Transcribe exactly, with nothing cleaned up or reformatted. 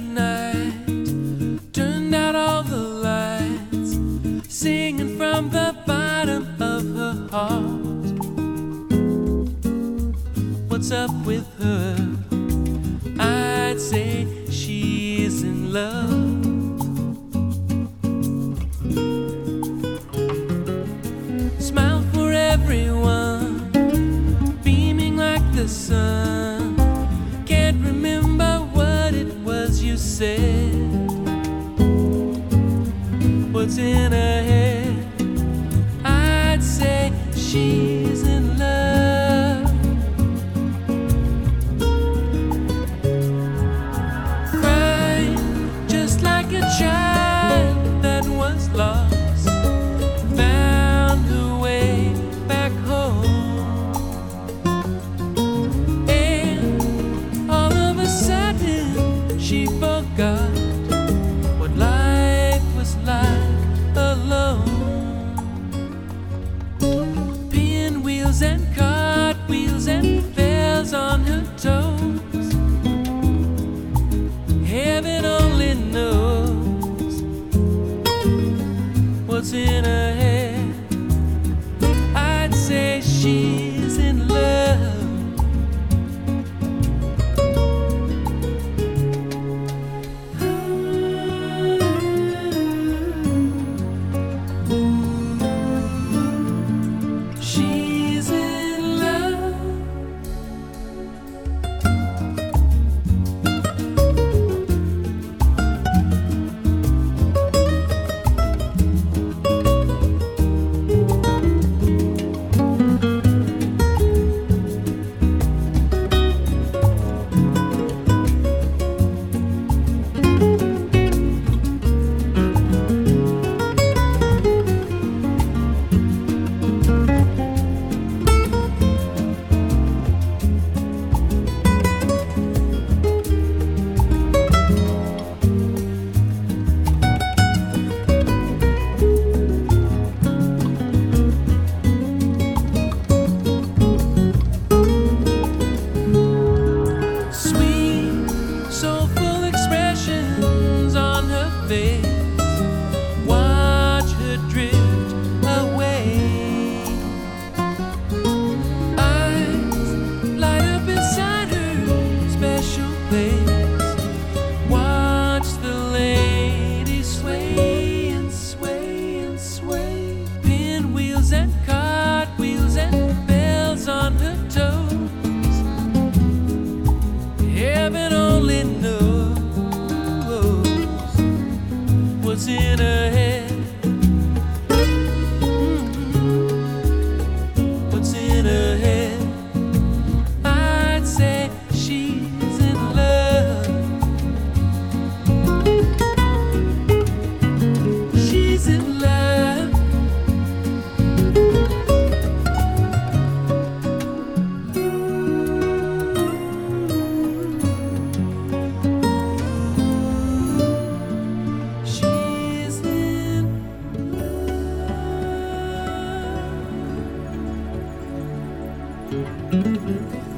night, turned out all the lights, singing from the bottom of her heart. What's up with her? I'd say she's in love. Smile for everyone, beaming like the sun. Can't remember what it was you said. What's in her head? I'd say she's in love. Crying just like a child that was lost, found her way back home. And all of a sudden she forgot what life was like alone. Pinwheels and cartwheels and bells on her toes. Heaven only knows what's in her head. I'd say she's in love. She's in love. Soulful expressions on her face. Watch her drift away. Eyes light up inside her special place. Watch the lady sway and sway and sway. Pinwheels and cartwheels and bells on her toes. Heaven only knows what's in her head. Mm-hmm. What's in her head? I'd say she's in love. She's in love. She's in love.